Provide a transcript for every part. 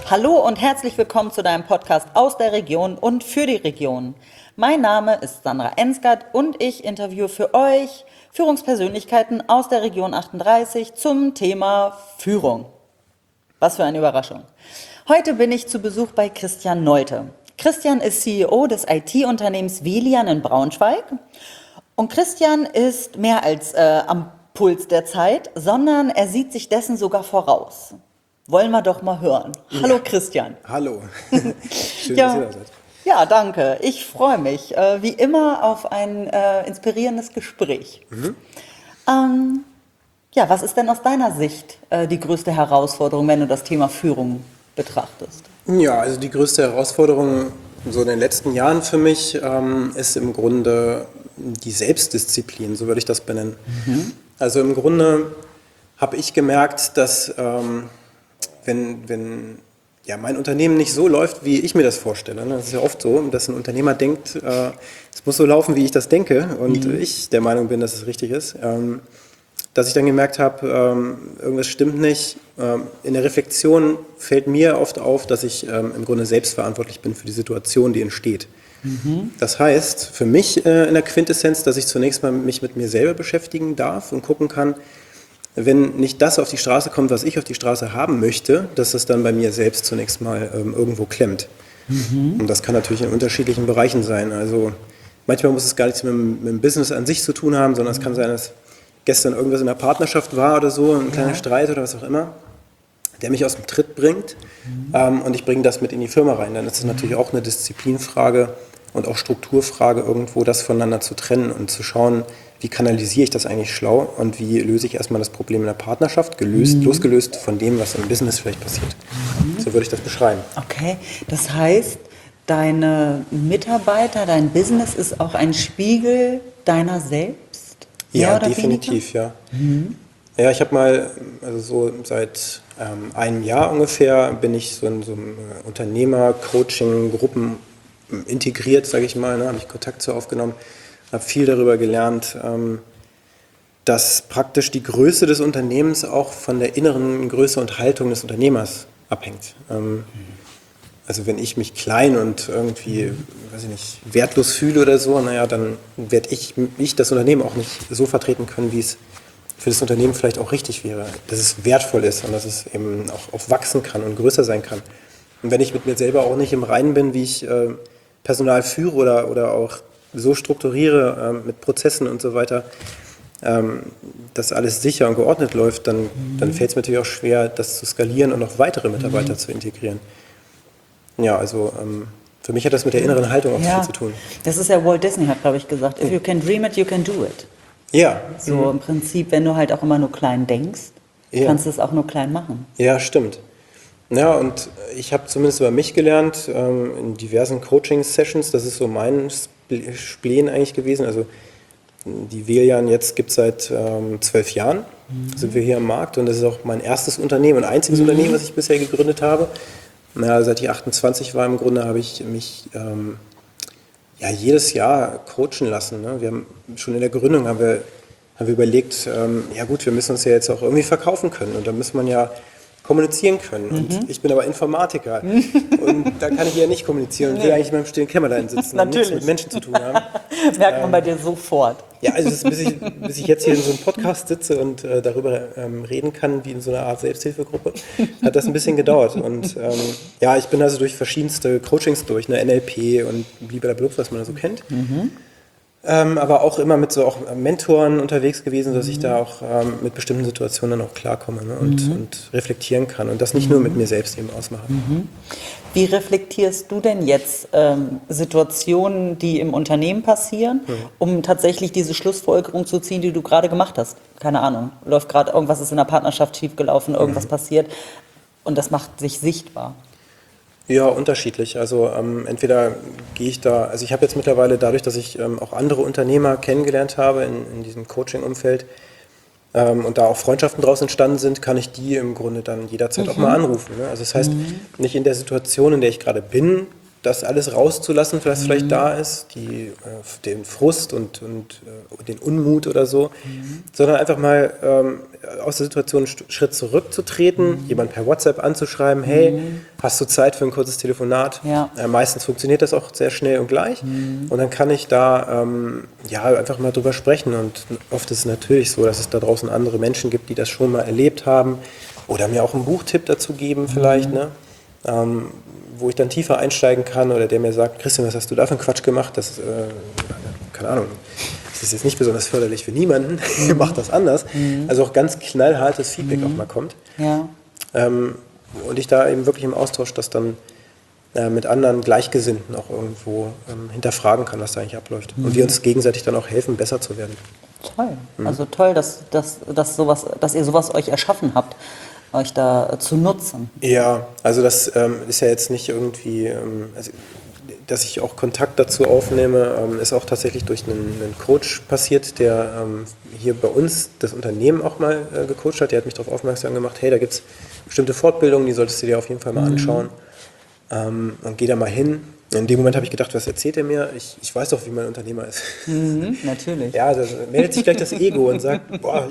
Hallo und herzlich willkommen zu deinem Podcast aus der Region und für die Region. Mein Name ist Sandra Ensgard und ich interviewe für euch Führungspersönlichkeiten aus der Region 38 zum Thema Führung. Was für eine Überraschung. Heute bin ich zu Besuch bei Christian Nolte. Christian ist CEO des IT-Unternehmens Velian in Braunschweig. Und Christian ist mehr als am Puls der Zeit, sondern er sieht sich dessen sogar voraus. Wollen wir doch mal hören. Hallo Christian. Hallo. Schön, dass ihr da seid. Ja, danke. Ich freue mich, wie immer, auf ein inspirierendes Gespräch. Was ist denn aus deiner Sicht die größte Herausforderung, wenn du das Thema Führung betrachtest? Ja, also die größte Herausforderung so in den letzten Jahren für mich ist im Grunde die Selbstdisziplin, so würde ich das benennen. Also im Grunde habe ich gemerkt, dass wenn mein Unternehmen nicht so läuft, wie ich mir das vorstelle, ne? Das ist ja oft so, dass ein Unternehmer denkt, es muss so laufen, wie ich das denke und ich der Meinung bin, dass es richtig ist, dass ich dann gemerkt habe, irgendwas stimmt nicht. In der Reflexion fällt mir oft auf, dass ich im Grunde selbstverantwortlich bin für die Situation, die entsteht. Das heißt für mich in der Quintessenz, dass ich zunächst mal mich mit mir selber beschäftigen darf und gucken kann, wenn nicht das auf die Straße kommt, was ich auf die Straße haben möchte, dass das dann bei mir selbst zunächst mal irgendwo klemmt. Und das kann natürlich in unterschiedlichen Bereichen sein. Also manchmal muss es gar nichts mit dem Business an sich zu tun haben, sondern es kann sein, dass gestern irgendwas in der Partnerschaft war oder so, ein kleiner Streit oder was auch immer, der mich aus dem Tritt bringt und ich bringe das mit in die Firma rein. Dann ist es natürlich auch eine Disziplinfrage und auch Strukturfrage, irgendwo das voneinander zu trennen und zu schauen, wie kanalisiere ich das eigentlich schlau und wie löse ich erstmal das Problem in der Partnerschaft, losgelöst von dem, was im Business vielleicht passiert. So würde ich das beschreiben. Okay, das heißt, deine Mitarbeiter, dein Business ist auch ein Spiegel deiner selbst? Ja, definitiv, ja. Ja, ich habe mal, also so seit einem Jahr ungefähr, bin ich so in so einem Unternehmer-Coaching-Gruppen integriert, sage ich mal, ne, habe ich Kontakt zu aufgenommen. Habe viel darüber gelernt, dass praktisch die Größe des Unternehmens auch von der inneren Größe und Haltung des Unternehmers abhängt. Also wenn ich mich klein und irgendwie, weiß ich nicht, wertlos fühle oder so, naja, dann werde ich das Unternehmen auch nicht so vertreten können, wie es für das Unternehmen vielleicht auch richtig wäre. Dass es wertvoll ist und dass es eben auch wachsen kann und größer sein kann. Und wenn ich mit mir selber auch nicht im Reinen bin, wie ich Personal führe oder auch so strukturiere mit Prozessen und so weiter, dass alles sicher und geordnet läuft, dann fällt es mir natürlich auch schwer, das zu skalieren und noch weitere Mitarbeiter zu integrieren. Ja, also für mich hat das mit der inneren Haltung auch viel zu tun. Das ist ja Walt Disney hat, glaube ich, gesagt, if you can dream it, you can do it. Ja. So im Prinzip, wenn du halt auch immer nur klein denkst, kannst du es auch nur klein machen. Ja, stimmt. Ja, und ich habe zumindest über mich gelernt, in diversen Coaching-Sessions, das ist so mein Spleen eigentlich gewesen. Also die Velian jetzt gibt es seit 12 Jahren, sind wir hier am Markt und das ist auch mein erstes Unternehmen und einziges Unternehmen, was ich bisher gegründet habe. Seit ich 28 war im Grunde, habe ich mich jedes Jahr coachen lassen. Ne? Wir haben schon in der Gründung haben wir überlegt, wir müssen uns ja jetzt auch irgendwie verkaufen können und da muss man ja kommunizieren können. Und ich bin aber Informatiker und da kann ich ja nicht kommunizieren und will eigentlich in meinem stillen Kämmerlein sitzen und nichts mit Menschen zu tun haben. Merkt man bei dir sofort. Ja, also bis ich jetzt hier in so einem Podcast sitze und darüber reden kann, wie in so einer Art Selbsthilfegruppe, hat das ein bisschen gedauert. Und ich bin also durch verschiedenste Coachings durch, ne, NLP und blablabla, was man da so kennt. Aber auch immer mit so auch Mentoren unterwegs gewesen, dass ich da auch mit bestimmten Situationen dann auch klarkomme, ne, und reflektieren kann und das nicht nur mit mir selbst eben ausmache. Wie reflektierst du denn jetzt Situationen, die im Unternehmen passieren, um tatsächlich diese Schlussfolgerung zu ziehen, die du gerade gemacht hast? Keine Ahnung, läuft gerade irgendwas, ist in der Partnerschaft schiefgelaufen, irgendwas passiert und das macht sich sichtbar. Ja, unterschiedlich. Also entweder gehe ich da, also ich habe jetzt mittlerweile dadurch, dass ich auch andere Unternehmer kennengelernt habe in diesem Coaching-Umfeld und da auch Freundschaften draus entstanden sind, kann ich die im Grunde dann jederzeit auch mal anrufen. Ne? Also das heißt, nicht in der Situation, in der ich gerade bin, das alles rauszulassen, was vielleicht da ist, den Frust und den Unmut oder so, sondern einfach mal aus der Situation einen Schritt zurückzutreten, jemand per WhatsApp anzuschreiben, hey, hast du Zeit für ein kurzes Telefonat? Ja. Meistens funktioniert das auch sehr schnell und gleich und dann kann ich da einfach mal drüber sprechen und oft ist es natürlich so, dass es da draußen andere Menschen gibt, die das schon mal erlebt haben oder mir auch einen Buchtipp dazu geben vielleicht, ne? Wo ich dann tiefer einsteigen kann oder der mir sagt, Christian, was hast du da für einen Quatsch gemacht? Das, keine Ahnung, das ist jetzt nicht besonders förderlich für niemanden, ihr macht das anders. Also auch ganz knallhartes Feedback auch mal kommt. Ja. Und ich da eben wirklich im Austausch das dann mit anderen Gleichgesinnten auch irgendwo hinterfragen kann, was da eigentlich abläuft. Und wir uns gegenseitig dann auch helfen, besser zu werden. Toll. Also toll, dass ihr sowas euch erschaffen habt, euch da zu nutzen. Ja, also das ist ja jetzt nicht irgendwie, dass ich auch Kontakt dazu aufnehme, ist auch tatsächlich durch einen Coach passiert, der hier bei uns das Unternehmen auch mal gecoacht hat. Der hat mich darauf aufmerksam gemacht, hey, da gibt es bestimmte Fortbildungen, die solltest du dir auf jeden Fall mal anschauen. Und geh da mal hin. In dem Moment habe ich gedacht, was erzählt er mir? Ich weiß doch, wie mein Unternehmer ist. Natürlich. Ja, da meldet sich gleich das Ego und sagt,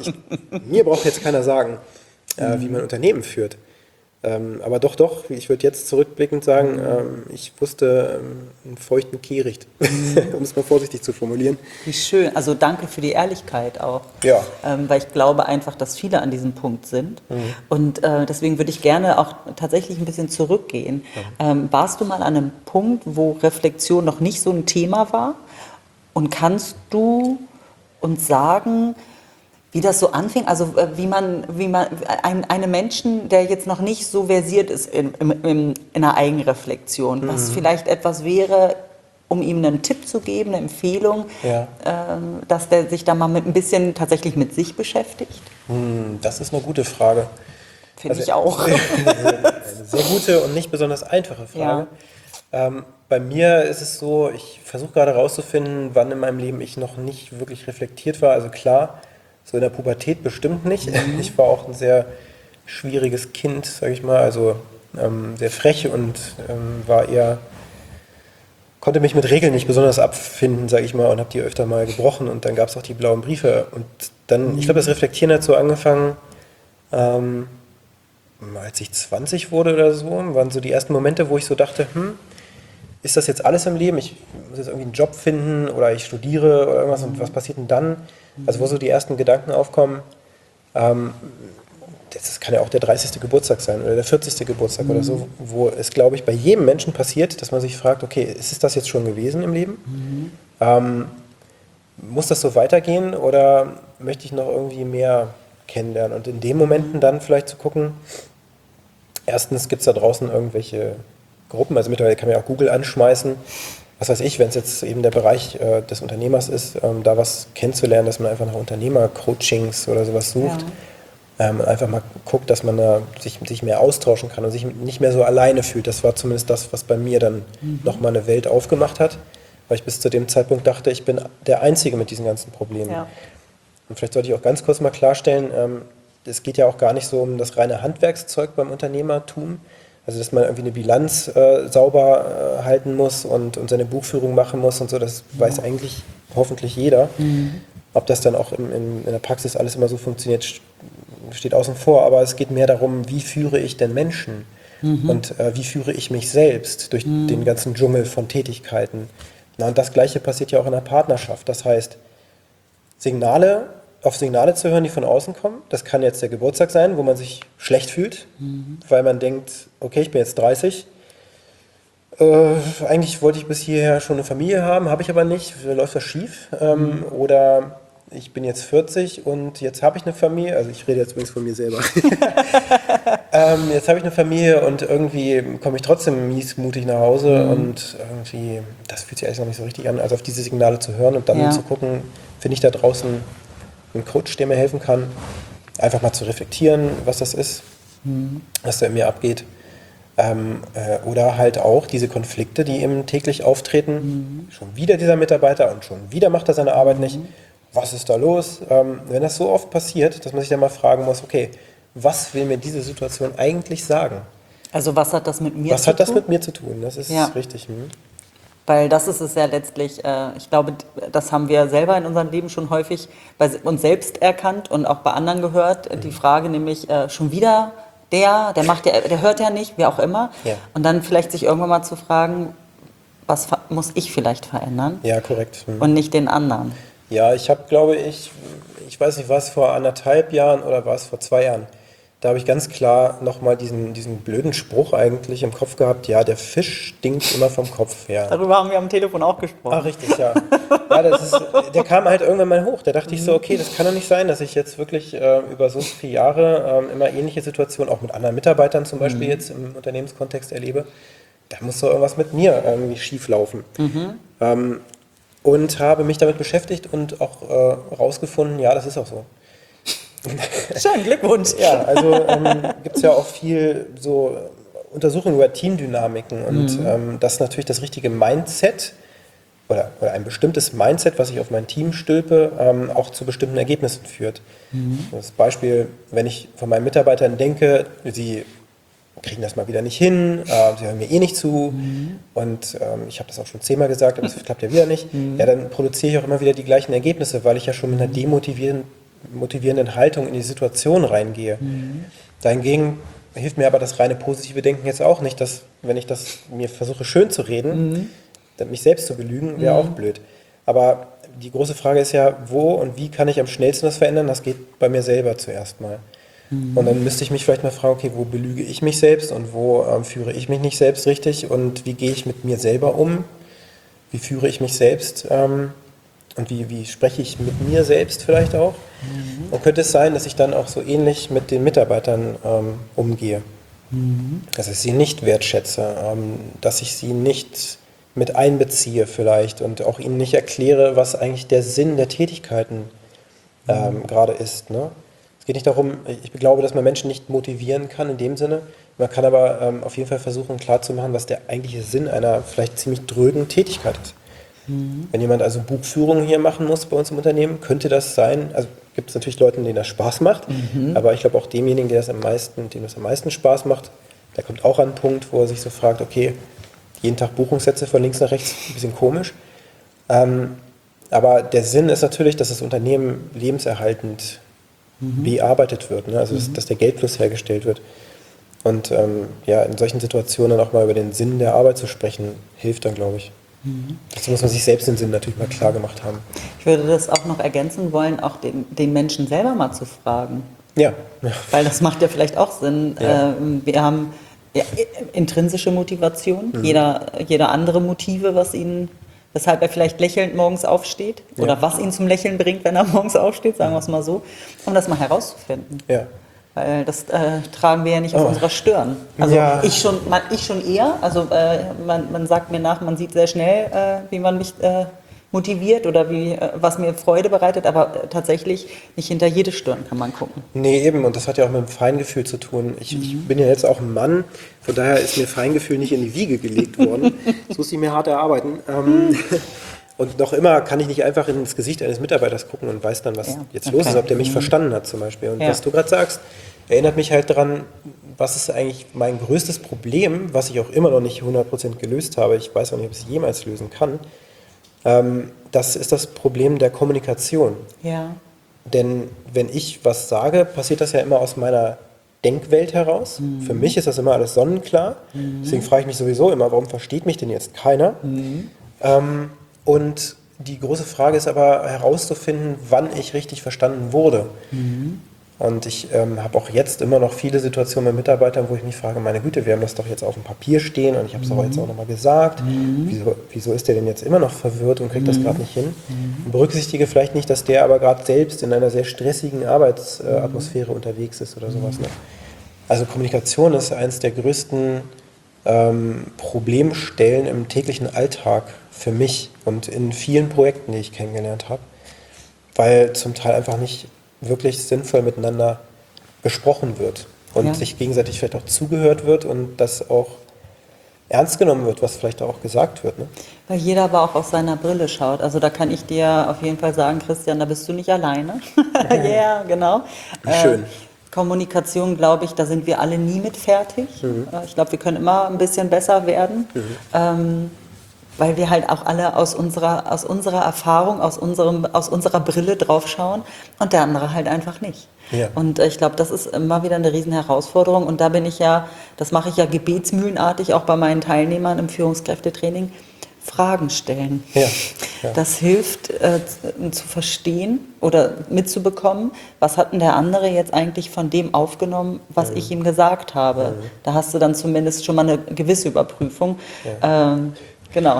mir braucht jetzt keiner sagen, wie man Unternehmen führt. Aber doch, ich würde jetzt zurückblickend sagen, ich wusste einen feuchten Kehricht, um es mal vorsichtig zu formulieren. Wie schön. Also danke für die Ehrlichkeit auch. Ja. Weil ich glaube einfach, dass viele an diesem Punkt sind. Und deswegen würde ich gerne auch tatsächlich ein bisschen zurückgehen. Warst du mal an einem Punkt, wo Reflexion noch nicht so ein Thema war? Und kannst du uns sagen, wie das so anfing, also wie man einem Menschen, der jetzt noch nicht so versiert ist in einer Eigenreflexion, was vielleicht etwas wäre, um ihm einen Tipp zu geben, eine Empfehlung, dass der sich da mal ein bisschen tatsächlich mit sich beschäftigt? Das ist eine gute Frage. Finde ich auch. Eine sehr gute und nicht besonders einfache Frage. Ja. Bei mir ist es so, ich versuche gerade herauszufinden, wann in meinem Leben ich noch nicht wirklich reflektiert war. Also klar, so in der Pubertät bestimmt nicht. Ich war auch ein sehr schwieriges Kind, sage ich mal, also sehr frech und konnte mich mit Regeln nicht besonders abfinden, sage ich mal, und habe die öfter mal gebrochen und dann gab es auch die blauen Briefe und dann, ich glaube, das Reflektieren hat so angefangen, als ich 20 wurde oder so, waren so die ersten Momente, wo ich so dachte, ist das jetzt alles im Leben? Ich muss jetzt irgendwie einen Job finden oder ich studiere oder irgendwas und was passiert denn dann? Also wo so die ersten Gedanken aufkommen, das kann ja auch der 30. Geburtstag sein oder der 40. Geburtstag oder so, wo es, glaube ich, bei jedem Menschen passiert, dass man sich fragt, okay, ist es das jetzt schon gewesen im Leben? Muss das so weitergehen oder möchte ich noch irgendwie mehr kennenlernen? Und in den Momenten dann vielleicht zu gucken, erstens gibt es da draußen irgendwelche Gruppen, also mittlerweile kann man ja auch Google anschmeißen, was weiß ich, wenn es jetzt eben der Bereich des Unternehmers ist, da was kennenzulernen, dass man einfach nach Unternehmer-Coachings oder sowas sucht. Ja. Einfach mal guckt, dass man da sich mehr austauschen kann und sich nicht mehr so alleine fühlt. Das war zumindest das, was bei mir dann nochmal eine Welt aufgemacht hat, weil ich bis zu dem Zeitpunkt dachte, ich bin der Einzige mit diesen ganzen Problemen. Ja. Und vielleicht sollte ich auch ganz kurz mal klarstellen, es geht ja auch gar nicht so um das reine Handwerkszeug beim Unternehmertum, also dass man irgendwie eine Bilanz sauber halten muss und seine Buchführung machen muss und so, das weiß eigentlich hoffentlich jeder. Ob das dann auch in der Praxis alles immer so funktioniert, steht außen vor, aber es geht mehr darum, wie führe ich denn Menschen und wie führe ich mich selbst durch den ganzen Dschungel von Tätigkeiten. Na, und das Gleiche passiert ja auch in der Partnerschaft. Das heißt, auf Signale zu hören, die von außen kommen. Das kann jetzt der Geburtstag sein, wo man sich schlecht fühlt, weil man denkt, okay, ich bin jetzt 30. Eigentlich wollte ich bis hierher schon eine Familie haben, habe ich aber nicht, läuft das schief. Oder ich bin jetzt 40 und jetzt habe ich eine Familie, also ich rede jetzt übrigens von mir selber. Jetzt habe ich eine Familie und irgendwie komme ich trotzdem miesmutig nach Hause und irgendwie, das fühlt sich eigentlich noch nicht so richtig an, also auf diese Signale zu hören und dann zu gucken, finde ich da draußen einen Coach, der mir helfen kann, einfach mal zu reflektieren, was das ist, was da in mir abgeht. Oder halt auch diese Konflikte, die eben täglich auftreten. Schon wieder dieser Mitarbeiter und schon wieder macht er seine Arbeit nicht. Was ist da los? Wenn das so oft passiert, dass man sich dann mal fragen muss, okay, was will mir diese Situation eigentlich sagen? Also was hat das mit mir zu tun? Was hat das mit mir zu tun? Das ist Ja. richtig. Weil das ist es ja letztlich, ich glaube, das haben wir selber in unserem Leben schon häufig bei uns selbst erkannt und auch bei anderen gehört. Die Frage nämlich, schon wieder der macht ja, der hört ja nicht, wie auch immer. Ja. Und dann vielleicht sich irgendwann mal zu fragen, was muss ich vielleicht verändern Ja, korrekt. und nicht den anderen. Ja, ich habe, glaube ich weiß nicht, war es vor 1,5 Jahren oder war es vor 2 Jahren? Da habe ich ganz klar nochmal diesen blöden Spruch eigentlich im Kopf gehabt, ja, der Fisch stinkt immer vom Kopf her. Darüber haben wir am Telefon auch gesprochen. Ah, richtig, ja. Der kam halt irgendwann mal hoch. Da dachte ich so, okay, das kann doch nicht sein, dass ich jetzt wirklich über so viele Jahre immer ähnliche Situationen, auch mit anderen Mitarbeitern zum Beispiel jetzt im Unternehmenskontext erlebe. Da muss doch irgendwas mit mir irgendwie schief laufen. Und habe mich damit beschäftigt und auch rausgefunden, ja, das ist auch so. Schön, Glückwunsch. Ja, also gibt es ja auch viel so Untersuchungen über Teamdynamiken und dass natürlich das richtige Mindset oder ein bestimmtes Mindset, was ich auf mein Team stülpe, auch zu bestimmten Ergebnissen führt. Das Beispiel, wenn ich von meinen Mitarbeitern denke, sie kriegen das mal wieder nicht hin, sie hören mir eh nicht zu und ich habe das auch schon 10-mal gesagt, aber es klappt ja wieder nicht, ja, dann produziere ich auch immer wieder die gleichen Ergebnisse, weil ich ja schon mit einer demotivierenden Haltung in die Situation reingehe. Dahingegen hilft mir aber das reine positive Denken jetzt auch nicht, dass, wenn ich das mir versuche schön zu reden, mich selbst zu belügen, wäre auch blöd. Aber die große Frage ist ja, wo und wie kann ich am schnellsten das verändern? Das geht bei mir selber zuerst mal. Und dann müsste ich mich vielleicht mal fragen, okay, wo belüge ich mich selbst und wo führe ich mich nicht selbst richtig und wie gehe ich mit mir selber um? Wie führe ich mich selbst und wie spreche ich mit mir selbst vielleicht auch? Und könnte es sein, dass ich dann auch so ähnlich mit den Mitarbeitern umgehe? Dass ich sie nicht wertschätze, dass ich sie nicht mit einbeziehe vielleicht und auch ihnen nicht erkläre, was eigentlich der Sinn der Tätigkeiten gerade ist. Ne? Es geht nicht darum, ich glaube, dass man Menschen nicht motivieren kann in dem Sinne. Man kann aber auf jeden Fall versuchen klarzumachen, was der eigentliche Sinn einer vielleicht ziemlich drögen Tätigkeit ist. Wenn jemand also Buchführung hier machen muss bei uns im Unternehmen, könnte das sein, also gibt es natürlich Leute, denen das Spaß macht, aber ich glaube auch demjenigen, dem das am meisten Spaß macht, der kommt auch an einen Punkt, wo er sich so fragt, okay, jeden Tag Buchungssätze von links nach rechts, ein bisschen komisch. Aber der Sinn ist natürlich, dass das Unternehmen lebenserhaltend bearbeitet wird, ne? Also dass der Geldfluss hergestellt wird. Und in solchen Situationen auch mal über den Sinn der Arbeit zu sprechen, hilft dann, glaube ich. Dazu muss man sich selbst den Sinn natürlich mal klar gemacht haben. Ich würde das auch noch ergänzen wollen, auch den Menschen selber mal zu fragen. Ja. Weil das macht ja vielleicht auch Sinn. Ja. Wir haben intrinsische Motivation, jeder andere Motive, weshalb er vielleicht lächelnd morgens aufsteht oder was ihn zum Lächeln bringt, wenn er morgens aufsteht, sagen wir es mal so, um das mal herauszufinden. Ja. Weil das tragen wir ja nicht auf unserer Stirn. Also ich schon eher. Also man sagt mir nach, man sieht sehr schnell, wie man mich motiviert oder was mir Freude bereitet, aber tatsächlich nicht hinter jede Stirn kann man gucken. Nee, eben, und das hat ja auch mit dem Feingefühl zu tun. Ich bin ja jetzt auch ein Mann, von daher ist mir Feingefühl nicht in die Wiege gelegt worden. Das muss ich mir hart erarbeiten. Und noch immer kann ich nicht einfach ins Gesicht eines Mitarbeiters gucken und weiß dann, was jetzt los ist, ob der mich verstanden hat zum Beispiel. Und was du gerade sagst, erinnert mich halt daran, was ist eigentlich mein größtes Problem, was ich auch immer noch nicht 100% gelöst habe. Ich weiß auch nicht, ob ich es jemals lösen kann. Das ist das Problem der Kommunikation. Ja. Denn wenn ich was sage, passiert das ja immer aus meiner Denkwelt heraus. Für mich ist das immer alles sonnenklar. Deswegen frage ich mich sowieso immer, warum versteht mich denn jetzt keiner? Und die große Frage ist aber herauszufinden, wann ich richtig verstanden wurde. Und ich habe auch jetzt immer noch viele Situationen mit Mitarbeitern, wo ich mich frage, meine Güte, wir haben das doch jetzt auf dem Papier stehen und ich habe es aber jetzt auch nochmal gesagt. Wieso ist der denn jetzt immer noch verwirrt und kriegt das gerade nicht hin? Und berücksichtige vielleicht nicht, dass der aber gerade selbst in einer sehr stressigen Arbeitsatmosphäre unterwegs ist oder sowas. Ne? Also Kommunikation ist eines der größten Problemstellen im täglichen Alltag für mich und in vielen Projekten, die ich kennengelernt habe, weil zum Teil einfach nicht wirklich sinnvoll miteinander gesprochen wird und sich gegenseitig vielleicht auch zugehört wird und das auch ernst genommen wird, was vielleicht auch gesagt wird. Ne? Weil jeder aber auch aus seiner Brille schaut. Also da kann ich dir auf jeden Fall sagen, Christian, da bist du nicht alleine. Ja, genau. Wie schön. Kommunikation, glaube ich, da sind wir alle nie mit fertig. Ich glaube, wir können immer ein bisschen besser werden, weil wir halt auch alle aus unserer Erfahrung, aus unserer Brille drauf schauen und der andere halt einfach nicht. Ja. Und ich glaube, das ist immer wieder eine riesen Herausforderung und da das mache ich ja gebetsmühlenartig auch bei meinen Teilnehmern im Führungskräftetraining, Fragen stellen. Ja, ja. Das hilft zu verstehen oder mitzubekommen, was hat denn der andere jetzt eigentlich von dem aufgenommen, was ich ihm gesagt habe. Da hast du dann zumindest schon mal eine gewisse Überprüfung. Genau,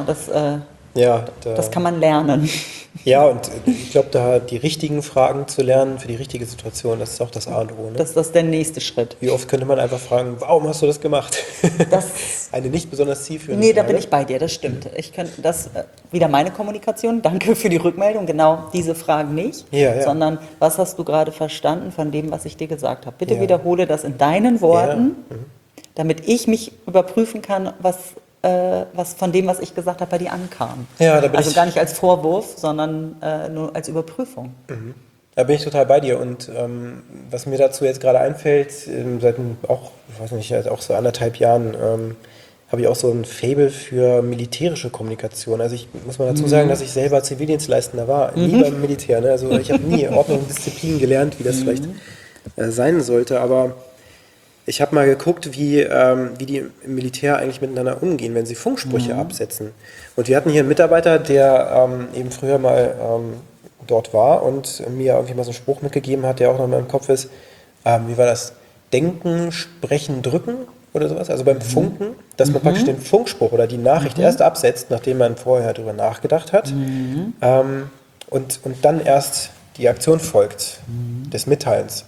das kann man lernen. Ja, und ich glaube, da die richtigen Fragen zu lernen für die richtige Situation, das ist auch das A und O. Ne? Das ist der nächste Schritt. Wie oft könnte man einfach fragen, warum hast du das gemacht? Eine nicht besonders zielführende Nee, da Frage. bin ich bei dir, das stimmt. Ich könnte wieder meine Kommunikation, danke für die Rückmeldung, genau diese Fragen nicht, sondern was hast du gerade verstanden von dem, was ich dir gesagt habe? Bitte wiederhole das in deinen Worten, damit ich mich überprüfen kann, was von dem, was ich gesagt habe, bei dir ankam. Ja, da bin also ich gar nicht als Vorwurf, sondern nur als Überprüfung. Da bin ich total bei dir und was mir dazu jetzt gerade einfällt, seit auch, ich weiß nicht, auch so 1,5 Jahren habe ich auch so ein Faible für militärische Kommunikation. Also ich muss mal dazu sagen, dass ich selber Zivildienstleistender war, nie beim Militär. Ne? Also ich habe nie Ordnung und Disziplin gelernt, wie das vielleicht sein sollte, aber ich habe mal geguckt, wie die im Militär eigentlich miteinander umgehen, wenn sie Funksprüche absetzen. Und wir hatten hier einen Mitarbeiter, der eben früher mal dort war und mir irgendwie mal so einen Spruch mitgegeben hat, der auch noch mal im Kopf ist. Wie war das? Denken, sprechen, drücken oder sowas? Also beim Funken, dass man praktisch den Funkspruch oder die Nachricht erst absetzt, nachdem man vorher darüber nachgedacht hat. Und dann erst die Aktion folgt, des Mitteilens.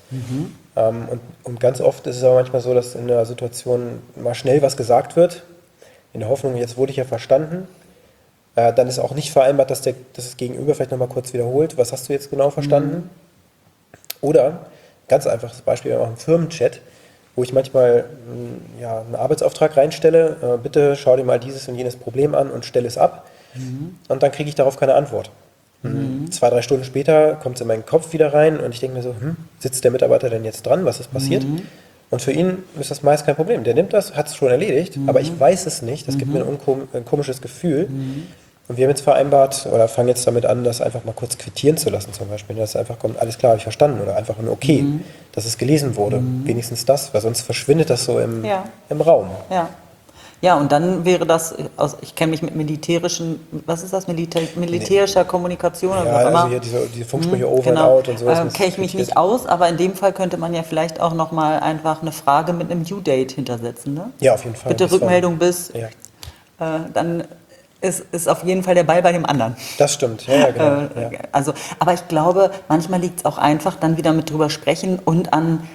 Und ganz oft ist es aber manchmal so, dass in einer Situation mal schnell was gesagt wird, in der Hoffnung, jetzt wurde ich ja verstanden. Dann ist auch nicht vereinbart, dass das Gegenüber vielleicht nochmal kurz wiederholt, was hast du jetzt genau verstanden? Oder, ganz einfaches Beispiel, wir haben auch einen Firmenchat, wo ich manchmal einen Arbeitsauftrag reinstelle, bitte schau dir mal dieses und jenes Problem an und stelle es ab. Und dann kriege ich darauf keine Antwort. 2, 3 Stunden später kommt es in meinen Kopf wieder rein und ich denke mir so, sitzt der Mitarbeiter denn jetzt dran, was ist passiert? Und für ihn ist das meist kein Problem. Der nimmt das, hat es schon erledigt, aber ich weiß es nicht. Das gibt mir ein komisches Gefühl. Und wir haben jetzt vereinbart oder fangen jetzt damit an, das einfach mal kurz quittieren zu lassen zum Beispiel. Dass einfach kommt, alles klar, habe ich verstanden. Oder einfach ein Okay, dass es gelesen wurde. Wenigstens das, weil sonst verschwindet das so im Raum. Ja, und dann wäre das, ich kenne mich mit was ist das, militärischer Kommunikation oder was immer. Also hier diese Funksprüche over and out und so. Kenne ich mich nicht aus, aber in dem Fall könnte man ja vielleicht auch nochmal einfach eine Frage mit einem Due-Date hintersetzen, ne? Ja, auf jeden Fall. Bitte Rückmeldung bis, dann ist auf jeden Fall der Ball bei dem anderen. Das stimmt, ja, genau. Also, aber ich glaube, manchmal liegt es auch einfach, dann wieder mit drüber sprechen und an,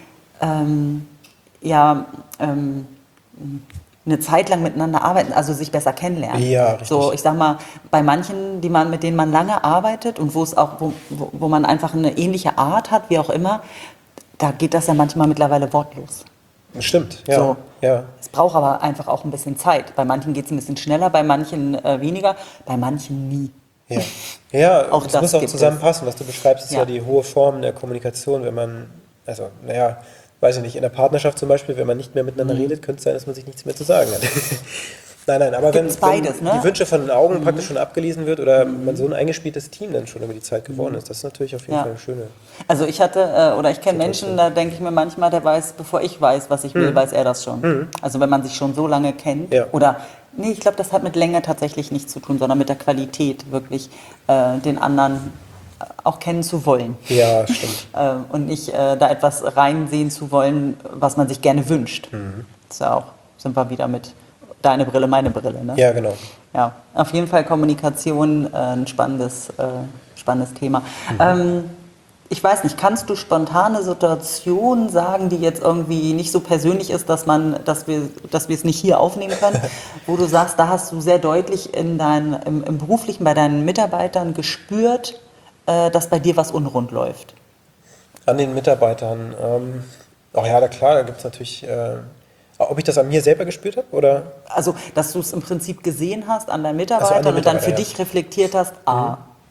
eine Zeit lang miteinander arbeiten, also sich besser kennenlernen. Ja, richtig. So, ich sag mal, bei manchen, mit denen man lange arbeitet und wo man einfach eine ähnliche Art hat, wie auch immer, da geht das ja manchmal mittlerweile wortlos. Stimmt, ja. So. Ja. Es braucht aber einfach auch ein bisschen Zeit. Bei manchen geht es ein bisschen schneller, bei manchen weniger, bei manchen nie. Ja, auch das muss auch zusammenpassen. Was du beschreibst, ist ja die hohe Form der Kommunikation, wenn man, weiß ich nicht, in der Partnerschaft zum Beispiel, wenn man nicht mehr miteinander redet, könnte es sein, dass man sich nichts mehr zu sagen hat. Nein, aber wenn die Wünsche von den Augen praktisch schon abgelesen wird oder man so ein eingespieltes Team dann schon über die Zeit geworden ist, das ist natürlich auf jeden Fall eine schöne. Also ich kenne Menschen, da denke ich mir manchmal, der weiß, bevor ich weiß, was ich will, weiß er das schon. Also wenn man sich schon so lange kennt ich glaube, das hat mit Länge tatsächlich nichts zu tun, sondern mit der Qualität, wirklich den anderen auch kennen zu wollen. Ja, stimmt. Und nicht da etwas reinsehen zu wollen, was man sich gerne wünscht. Das ist ja auch, sind wir wieder mit deine Brille, meine Brille. Ne? Ja, genau. Ja, auf jeden Fall Kommunikation, ein spannendes Thema. Ich weiß nicht, kannst du spontane Situationen sagen, die jetzt irgendwie nicht so persönlich ist, dass wir es nicht hier aufnehmen können, wo du sagst, da hast du sehr deutlich im Beruflichen bei deinen Mitarbeitern gespürt, dass bei dir was unrund läuft? An den Mitarbeitern? Na klar, da gibt es natürlich... ob ich das an mir selber gespürt habe? Oder? Also, dass du es im Prinzip gesehen hast an deinen Mitarbeitern und dann für dich reflektiert hast,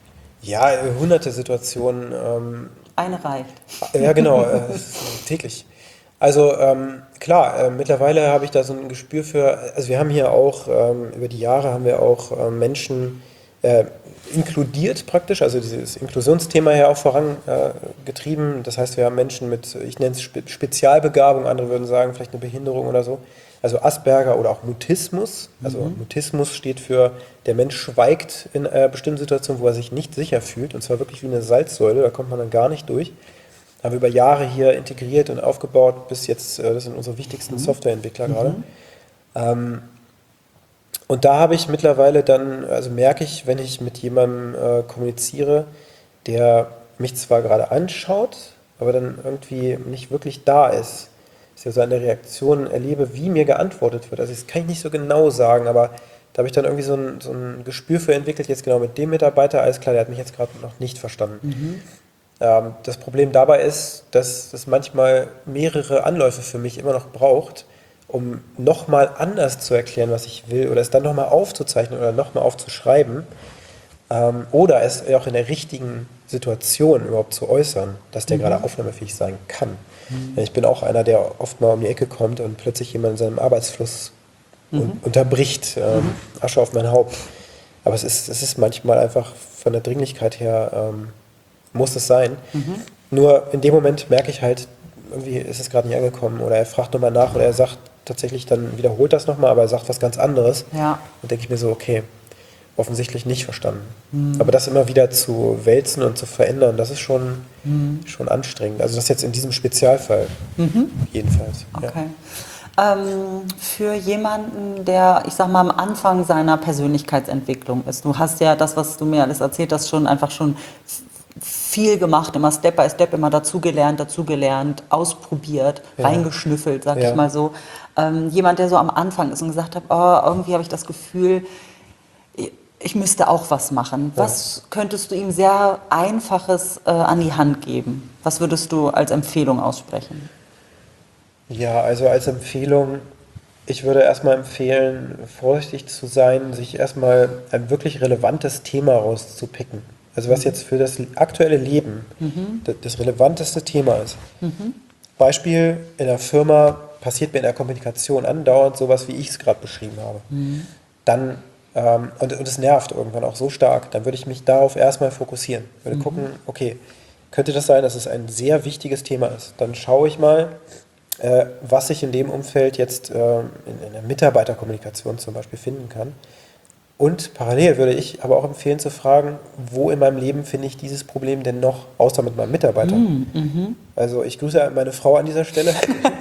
Ja, hunderte Situationen. Eine reicht. Ja, genau, täglich. Also klar, mittlerweile habe ich da so ein Gespür für, also wir haben hier auch, über die Jahre haben wir auch Menschen inkludiert praktisch, also dieses Inklusionsthema ja auch vorangetrieben. Das heißt, wir haben Menschen mit, ich nenne es Spezialbegabung, andere würden sagen vielleicht eine Behinderung oder so. Also Asperger oder auch Mutismus. Also Mutismus steht für, der Mensch schweigt in bestimmten Situationen, wo er sich nicht sicher fühlt. Und zwar wirklich wie eine Salzsäule, da kommt man dann gar nicht durch. Haben wir über Jahre hier integriert und aufgebaut, bis jetzt, das sind unsere wichtigsten Softwareentwickler gerade. Und da habe ich mittlerweile dann, also merke ich, wenn ich mit jemandem kommuniziere, der mich zwar gerade anschaut, aber dann irgendwie nicht wirklich da ist, dass ich also an der Reaktion erlebe, wie mir geantwortet wird. Also das kann ich nicht so genau sagen, aber da habe ich dann irgendwie so ein Gespür für entwickelt, jetzt genau mit dem Mitarbeiter, alles klar, der hat mich jetzt gerade noch nicht verstanden. Das Problem dabei ist, dass es manchmal mehrere Anläufe für mich immer noch braucht, um nochmal anders zu erklären, was ich will, oder es dann nochmal aufzuzeichnen oder nochmal aufzuschreiben, oder es auch in der richtigen Situation überhaupt zu äußern, dass der gerade aufnahmefähig sein kann. Ich bin auch einer, der oft mal um die Ecke kommt und plötzlich jemand in seinem Arbeitsfluss unterbricht, Asche auf mein Haupt. Aber es ist manchmal einfach von der Dringlichkeit her, muss es sein. Nur in dem Moment merke ich halt, irgendwie ist es gerade nicht angekommen oder er fragt nochmal nach oder er sagt tatsächlich, dann wiederholt das nochmal, aber er sagt was ganz anderes. Ja. Und denke ich mir so, okay, offensichtlich nicht verstanden. Aber das immer wieder zu wälzen und zu verändern, das ist schon anstrengend. Also das jetzt in diesem Spezialfall jedenfalls. Okay. Für jemanden, der, ich sag mal, am Anfang seiner Persönlichkeitsentwicklung ist, du hast ja das, was du mir alles erzählt hast, einfach schon viel gemacht, immer Step by Step, immer dazugelernt, ausprobiert, reingeschnüffelt, sag ich mal so. Jemand, der so am Anfang ist und gesagt hat, oh, irgendwie habe ich das Gefühl, ich müsste auch was machen. Was könntest du ihm sehr Einfaches an die Hand geben? Was würdest du als Empfehlung aussprechen? Ja, also als Empfehlung, ich würde erstmal empfehlen, vorsichtig zu sein, sich erstmal ein wirklich relevantes Thema rauszupicken. Also was jetzt für das aktuelle Leben das relevanteste Thema ist. Beispiel, in der Firma passiert mir in der Kommunikation andauernd sowas, wie ich es gerade beschrieben habe. Dann, und es nervt irgendwann auch so stark, dann würde ich mich darauf erstmal fokussieren. Würde gucken, okay, könnte das sein, dass es ein sehr wichtiges Thema ist? Dann schaue ich mal, was ich in dem Umfeld jetzt in der Mitarbeiterkommunikation zum Beispiel finden kann. Und parallel würde ich aber auch empfehlen zu fragen, wo in meinem Leben finde ich dieses Problem denn noch, außer mit meinem Mitarbeiter. Also ich grüße meine Frau an dieser Stelle.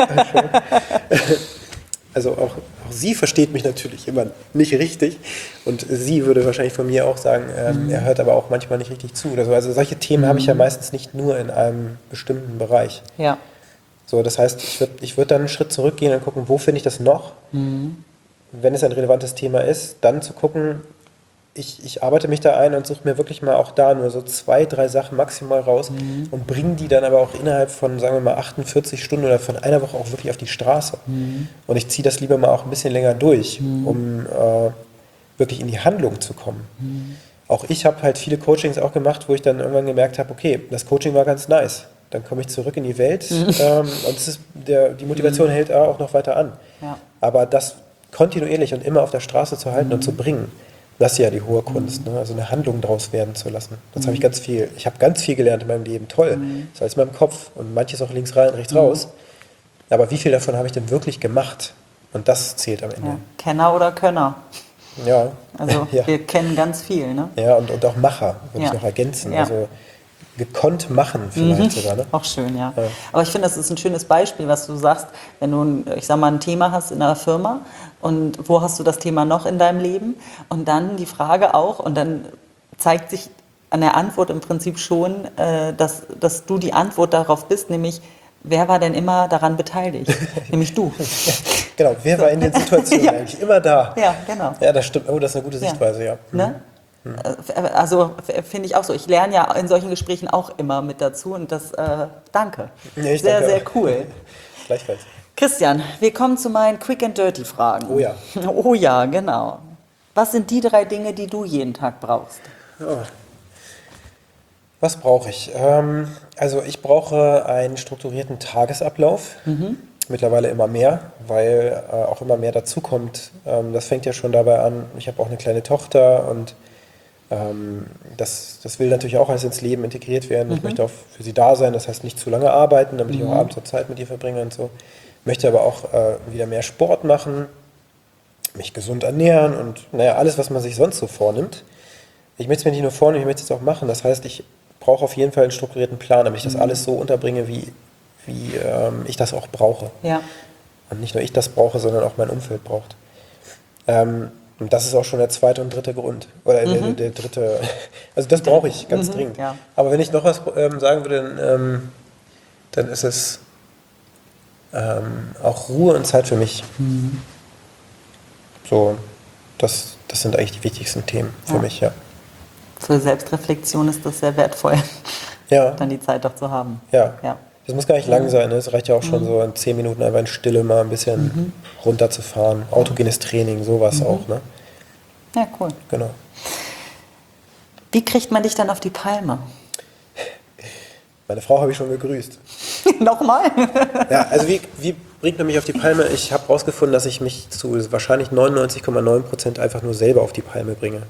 Also auch sie versteht mich natürlich immer nicht richtig und sie würde wahrscheinlich von mir auch sagen, er hört aber auch manchmal nicht richtig zu. Oder so. Also solche Themen habe ich ja meistens nicht nur in einem bestimmten Bereich. Ja. So, das heißt, ich würd dann einen Schritt zurückgehen und gucken, wo finde ich das noch? Wenn es ein relevantes Thema ist, dann zu gucken, ich arbeite mich da ein und suche mir wirklich mal auch da nur so 2, 3 Sachen maximal raus und bringe die dann aber auch innerhalb von, sagen wir mal, 48 Stunden oder von einer Woche auch wirklich auf die Straße. Und ich ziehe das lieber mal auch ein bisschen länger durch, um wirklich in die Handlung zu kommen. Auch ich habe halt viele Coachings auch gemacht, wo ich dann irgendwann gemerkt habe, okay, das Coaching war ganz nice. Dann komme ich zurück in die Welt und die Motivation hält auch noch weiter an. Ja. Aber das kontinuierlich und immer auf der Straße zu halten und zu bringen, das ist ja die hohe Kunst, ne? Also eine Handlung daraus werden zu lassen. Das habe ich ich habe ganz viel gelernt in meinem Leben, toll, das ist alles in meinem Kopf und manches auch links rein, rechts raus. Aber wie viel davon habe ich denn wirklich gemacht? Und das zählt am Ende. Ja. Kenner oder Könner? Ja. Also wir kennen ganz viel, ne? Ja, und auch Macher, würde ich noch ergänzen. Ja. Also gekonnt machen vielleicht sogar. Ne? Auch schön, ja. Aber ich finde, das ist ein schönes Beispiel, was du sagst, wenn du, ich sag mal, ein Thema hast in einer Firma und wo hast du das Thema noch in deinem Leben? Und dann die Frage auch, und dann zeigt sich an der Antwort im Prinzip schon, dass du die Antwort darauf bist, nämlich, wer war denn immer daran beteiligt? Nämlich du. Genau, wer war in den Situationen eigentlich immer da? Ja, genau. Ja, das stimmt. Oh, das ist eine gute Sichtweise, ja. Ne? Also finde ich auch so. Ich lerne ja in solchen Gesprächen auch immer mit dazu und das, danke. Ja, sehr, sehr cool. Gleichfalls. Christian, wir kommen zu meinen Quick and Dirty Fragen. Oh ja. Oh ja, genau. Was sind die 3 Dinge, die du jeden Tag brauchst? Oh. Was brauche ich? Also ich brauche einen strukturierten Tagesablauf. Mittlerweile immer mehr, weil auch immer mehr dazukommt. Das fängt ja schon dabei an, ich habe auch eine kleine Tochter und das will natürlich auch alles ins Leben integriert werden. Ich möchte auch für sie da sein, das heißt nicht zu lange arbeiten, damit ich auch abends noch Zeit mit ihr verbringe und so. Möchte aber auch wieder mehr Sport machen, mich gesund ernähren und naja, alles, was man sich sonst so vornimmt. Ich möchte es mir nicht nur vornehmen, ich möchte es auch machen. Das heißt, ich brauche auf jeden Fall einen strukturierten Plan, damit ich das alles so unterbringe, wie ich das auch brauche. Ja. Und nicht nur ich das brauche, sondern auch mein Umfeld braucht. Und das ist auch schon der zweite und dritte Grund. Oder der dritte. Also das brauche ich ganz dringend. Ja. Aber wenn ich noch was sagen würde, dann ist es auch Ruhe und Zeit für mich. So, das sind eigentlich die wichtigsten Themen für mich, ja. Für Selbstreflexion ist das sehr wertvoll, Ja. dann die Zeit doch zu haben. Ja. Ja. Das muss gar nicht lang sein, ne? Es reicht ja auch schon so in 10 Minuten einfach in Stille mal ein bisschen runterzufahren. Autogenes Training, sowas auch, ne? Ja, cool. Genau. Wie kriegt man dich dann auf die Palme? Meine Frau habe ich schon gegrüßt. Nochmal? Ja, also wie bringt man mich auf die Palme? Ich habe herausgefunden, dass ich mich zu wahrscheinlich 99,9% einfach nur selber auf die Palme bringe.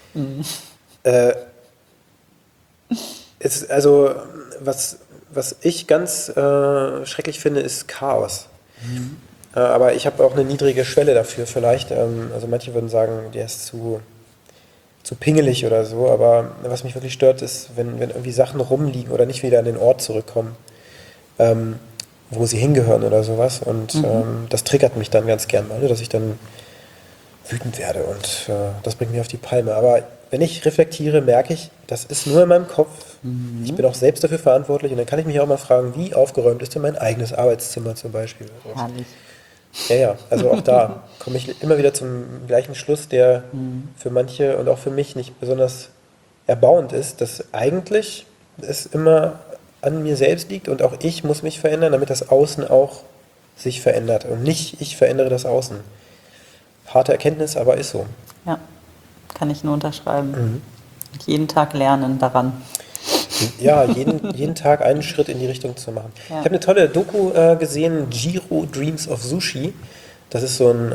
Also, was ich ganz schrecklich finde, ist Chaos. Aber ich habe auch eine niedrige Schwelle dafür vielleicht. Also manche würden sagen, der ist zu pingelig oder so. Aber was mich wirklich stört, ist, wenn irgendwie Sachen rumliegen oder nicht wieder an den Ort zurückkommen, wo sie hingehören oder sowas. Und das triggert mich dann ganz gern mal, dass ich dann wütend werde. Und das bringt mich auf die Palme. Aber wenn ich reflektiere, merke ich, das ist nur in meinem Kopf. Ich bin auch selbst dafür verantwortlich. Und dann kann ich mich auch mal fragen, wie aufgeräumt ist denn mein eigenes Arbeitszimmer zum Beispiel? Herrlich. Ja, also auch da komme ich immer wieder zum gleichen Schluss, der für manche und auch für mich nicht besonders erbauend ist, dass eigentlich es immer an mir selbst liegt und auch ich muss mich verändern, damit das Außen auch sich verändert und nicht ich verändere das Außen. Harte Erkenntnis, aber ist so. Ja, kann ich nur unterschreiben. Jeden Tag lernen daran. Ja, jeden Tag einen Schritt in die Richtung zu machen. Ja. Ich habe eine tolle Doku gesehen, Jiro Dreams of Sushi. Das ist so ein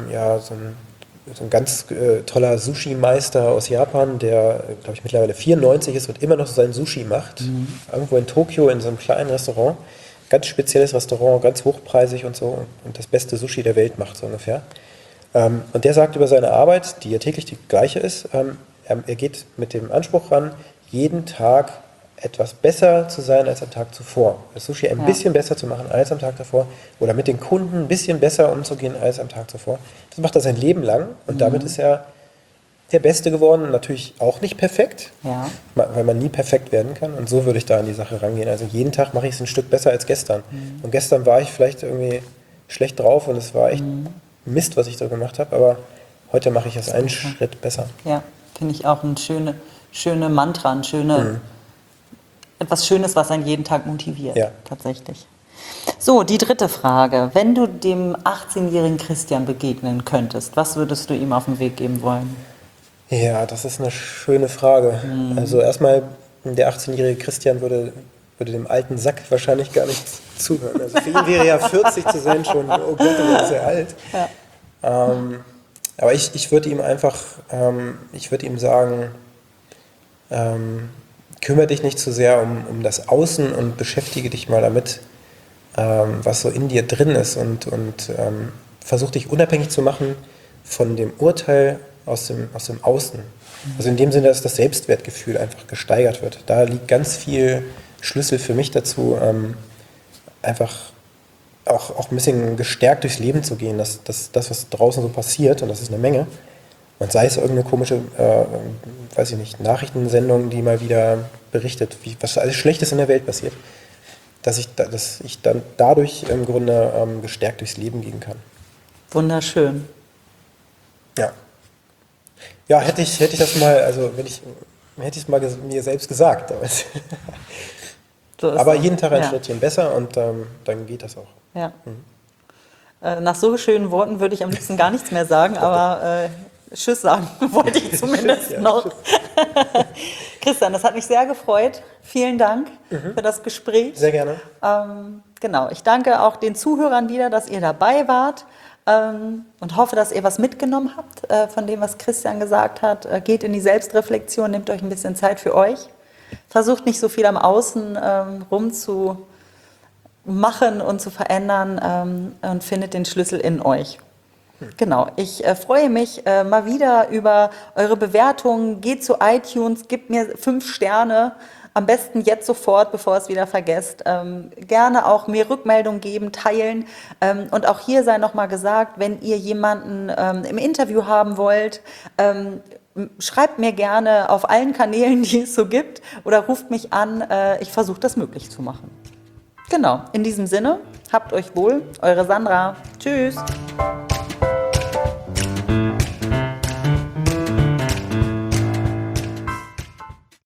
ganz toller Sushi-Meister aus Japan, der, glaube ich, mittlerweile 94 ist und immer noch sein Sushi macht. Irgendwo in Tokio in so einem kleinen Restaurant. Ganz spezielles Restaurant, ganz hochpreisig und so. Und das beste Sushi der Welt macht, so ungefähr. Und der sagt über seine Arbeit, die ja täglich die gleiche ist, er geht mit dem Anspruch ran, jeden Tag etwas besser zu sein als am Tag zuvor. Das Sushi ein bisschen besser zu machen als am Tag davor oder mit den Kunden ein bisschen besser umzugehen als am Tag zuvor. Das macht er sein Leben lang und damit ist er der Beste geworden. Natürlich auch nicht perfekt, weil man nie perfekt werden kann. Und so würde ich da an die Sache rangehen. Also jeden Tag mache ich es ein Stück besser als gestern. Und gestern war ich vielleicht irgendwie schlecht drauf und es war echt Mist, was ich so gemacht habe, aber heute mache ich es einen Schritt besser. Ja, finde ich auch ein schöne Mantra, etwas Schönes, was einen jeden Tag motiviert, tatsächlich. So, die dritte Frage. Wenn du dem 18-jährigen Christian begegnen könntest, was würdest du ihm auf den Weg geben wollen? Ja, das ist eine schöne Frage. Also erstmal, der 18-jährige Christian würde dem alten Sack wahrscheinlich gar nicht zuhören. Also für ihn wäre ja 40 zu sein schon, oh Gott, er ist sehr alt. Ja. Aber ich würde ihm einfach, ich würde ihm sagen, kümmere dich nicht zu sehr um das Außen und beschäftige dich mal damit, was so in dir drin ist und versuch dich unabhängig zu machen von dem Urteil aus dem Außen. Also in dem Sinne, dass das Selbstwertgefühl einfach gesteigert wird. Da liegt ganz viel Schlüssel für mich dazu, einfach auch ein bisschen gestärkt durchs Leben zu gehen, dass das, was draußen so passiert, und das ist eine Menge, und sei es irgendeine komische, weiß ich nicht, Nachrichtensendung, die mal wieder berichtet, was alles Schlechtes in der Welt passiert, dass ich dann dadurch im Grunde gestärkt durchs Leben gehen kann. Wunderschön. Ja. Ja, hätte ich das mal, also hätte ich es mal mir selbst gesagt. Aber jeden Tag ein Schrittchen besser und dann geht das auch. Ja. Nach so schönen Worten würde ich am liebsten gar nichts mehr sagen, aber Tschüss sagen, wollte ich zumindest Ja, noch. tschüss. Christian, das hat mich sehr gefreut. Vielen Dank für das Gespräch. Sehr gerne. Genau, ich danke auch den Zuhörern wieder, dass ihr dabei wart und hoffe, dass ihr was mitgenommen habt von dem, was Christian gesagt hat. Geht in die Selbstreflexion, nehmt euch ein bisschen Zeit für euch. Versucht nicht so viel am Außen rumzumachen und zu verändern und findet den Schlüssel in euch. Genau, ich freue mich mal wieder über eure Bewertungen. Geht zu iTunes, gebt mir 5 Sterne. Am besten jetzt sofort, bevor es wieder vergesst. Gerne auch mir Rückmeldung geben, teilen. Und auch hier sei nochmal gesagt, wenn ihr jemanden im Interview haben wollt, schreibt mir gerne auf allen Kanälen, die es so gibt, oder ruft mich an. Ich versuche das möglich zu machen. Genau, in diesem Sinne, habt euch wohl. Eure Sandra. Tschüss.